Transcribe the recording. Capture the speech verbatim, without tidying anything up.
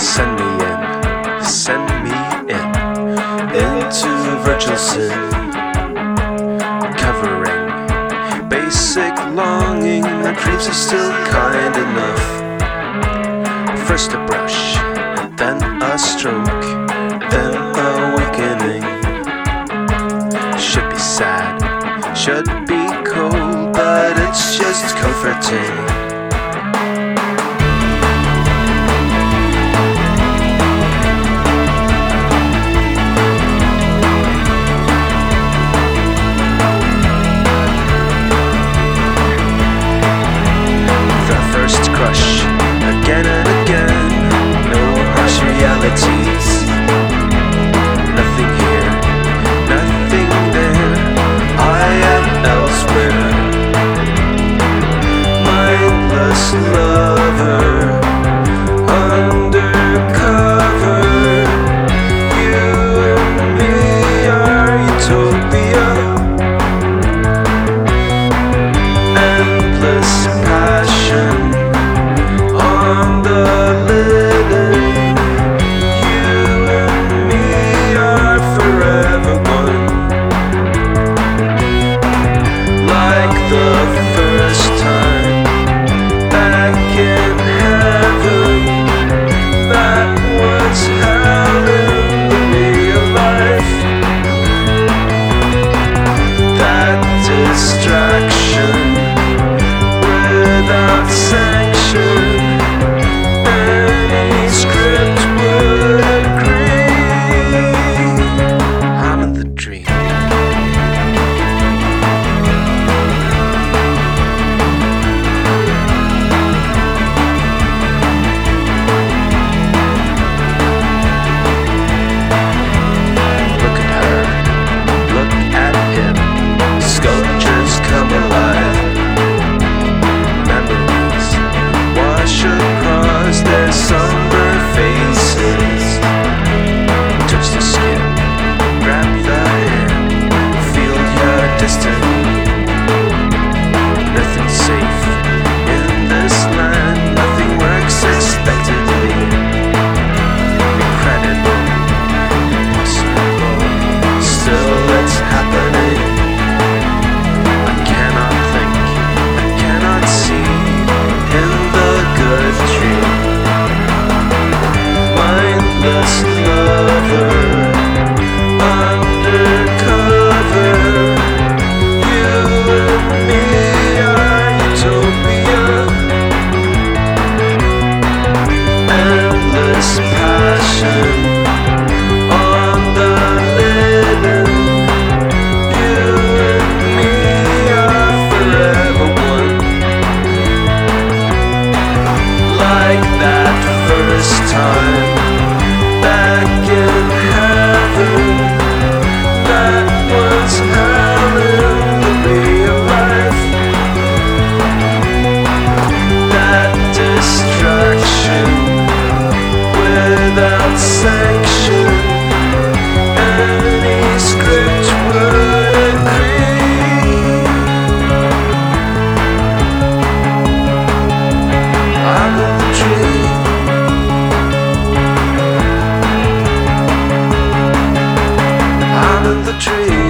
Send me in, send me in, into virtual sin, covering basic longing that creeps is still kind enough. First a brush, then a stroke, then awakening. Should be sad, should be cold, but it's just comforting. Again and again, no harsh realities. Nothing here, nothing there, I am elsewhere. Mindless lover, undercover. You and me are utopia. Endless passion on the linen. You and me are forever one. Like the first time back in heaven, that was hell in the real life. That distraction without sanction, any script would agree. I'm in the dream. Look at her, look at him. Sculptures come alive. Memories wash across their somber faces. Touch the skin, grab the hand, feel your destiny. Nothing's safe in this land, nothing works expectedly. Incredible, impossible, still it's happening. I cannot think, I cannot see in the good dream. Mindless lover, undercover. You and me are utopia. Endless passion on the linen. You and me are forever one. Like that first time back in heaven, that was hell in the real life. That distraction without sanction, any script would agree. I'm in the dream. I'm in the dream.